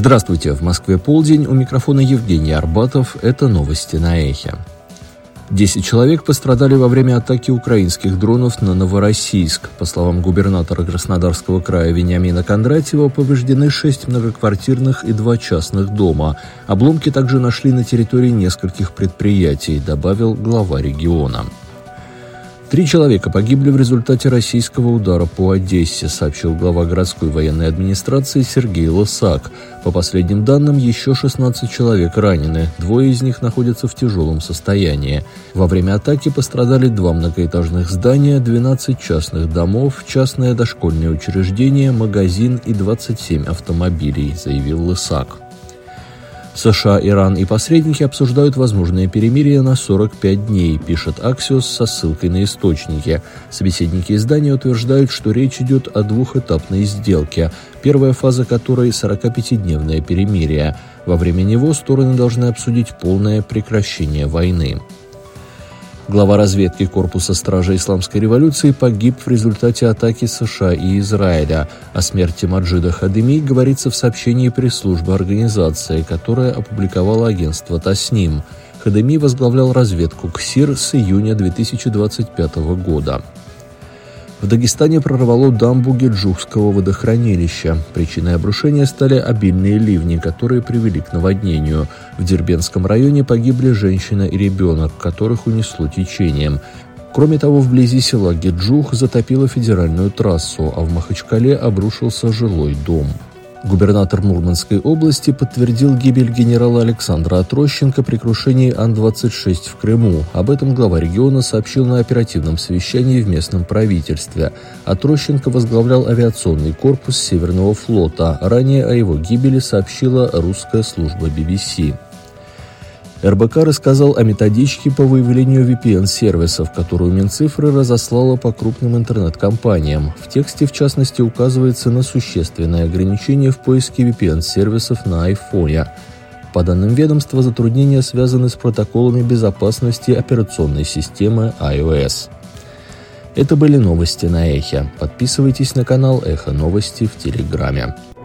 Здравствуйте, в Москве полдень, у микрофона Евгений Арбатов, это новости на Эхе. 10 человек пострадали во время атаки украинских дронов на Новороссийск. По словам губернатора Краснодарского края Вениамина Кондратьева, повреждены 6 многоквартирных и 2 частных дома. Обломки также нашли на территории нескольких предприятий, добавил глава региона. 3 человека погибли в результате российского удара по Одессе, сообщил глава городской военной администрации Сергей Лысак. По последним данным, еще 16 человек ранены, 2 из них находятся в тяжелом состоянии. Во время атаки пострадали 2 многоэтажных здания, 12 частных домов, частное дошкольное учреждение, магазин и 27 автомобилей, заявил Лысак. США, Иран и посредники обсуждают возможное перемирие на 45 дней, пишет Axios со ссылкой на источники. Собеседники издания утверждают, что речь идет о двухэтапной сделке, первая фаза которой – 45-дневное перемирие. Во время него стороны должны обсудить полное прекращение войны. Глава разведки Корпуса стражей Исламской революции погиб в результате атаки США и Израиля. О смерти Маджида Хадеми говорится в сообщении пресс-службы организации, которое опубликовало агентство Тасним. Хадеми возглавлял разведку КСИР с июня 2025 года. В Дагестане прорвало дамбу Геджукского водохранилища. Причиной обрушения стали обильные ливни, которые привели к наводнению. В Дербентском районе погибли женщина и ребенок, которых унесло течением. Кроме того, вблизи села Геджук затопило федеральную трассу, а в Махачкале обрушился жилой дом. Губернатор Мурманской области подтвердил гибель генерала Александра Отрощенко при крушении Ан-26 в Крыму. Об этом глава региона сообщил на оперативном совещании в местном правительстве. Отрощенко возглавлял авиационный корпус Северного флота. Ранее о его гибели сообщила русская служба BBC. РБК рассказал о методичке по выявлению VPN-сервисов, которую Минцифры разослала по крупным интернет-компаниям. В тексте, в частности, указывается на существенное ограничение в поиске VPN-сервисов на айфоне. По данным ведомства, затруднения связаны с протоколами безопасности операционной системы iOS. Это были новости на Эхе. Подписывайтесь на канал Эхо Новости в Телеграме.